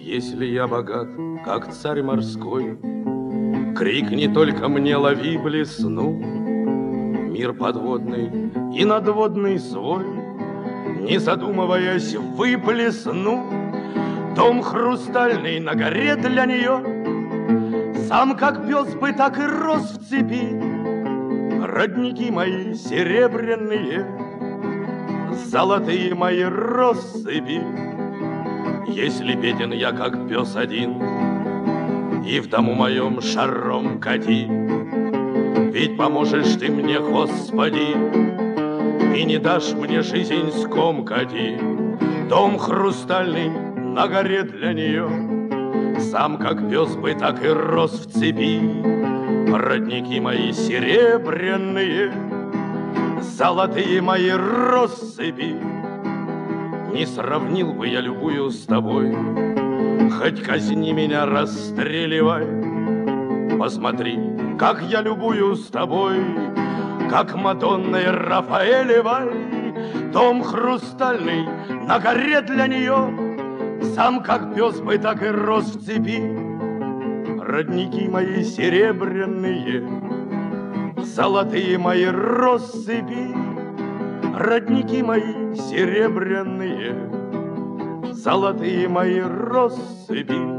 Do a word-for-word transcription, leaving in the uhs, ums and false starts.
Если я богат, как царь морской, крикни только мне, лови блесну. Мир подводный и надводный свой, не задумываясь, выплесну. Дом хрустальный на горе для нее, сам как пес бы так и рос в цепи. Родники мои серебряные, золотые мои россыпи. Если беден я, как пес один, и в дому моем шаром кати, ведь поможешь ты мне, Господи, и не дашь мне жизнь скомкати. Дом хрустальный на горе для нее, сам как пес бы так и рос в цепи. Родники мои серебряные, золотые мои россыпи. Не сравнил бы я любую с тобой, хоть казни меня, расстреливай. Посмотри, как я любую с тобой, как Мадонной Рафаэлевой. Дом хрустальный на горе для нее, сам как пес бы так и рос в цепи. Родники мои серебряные, золотые мои россыпи. Родники мои серебряные, золотые мои россыпи.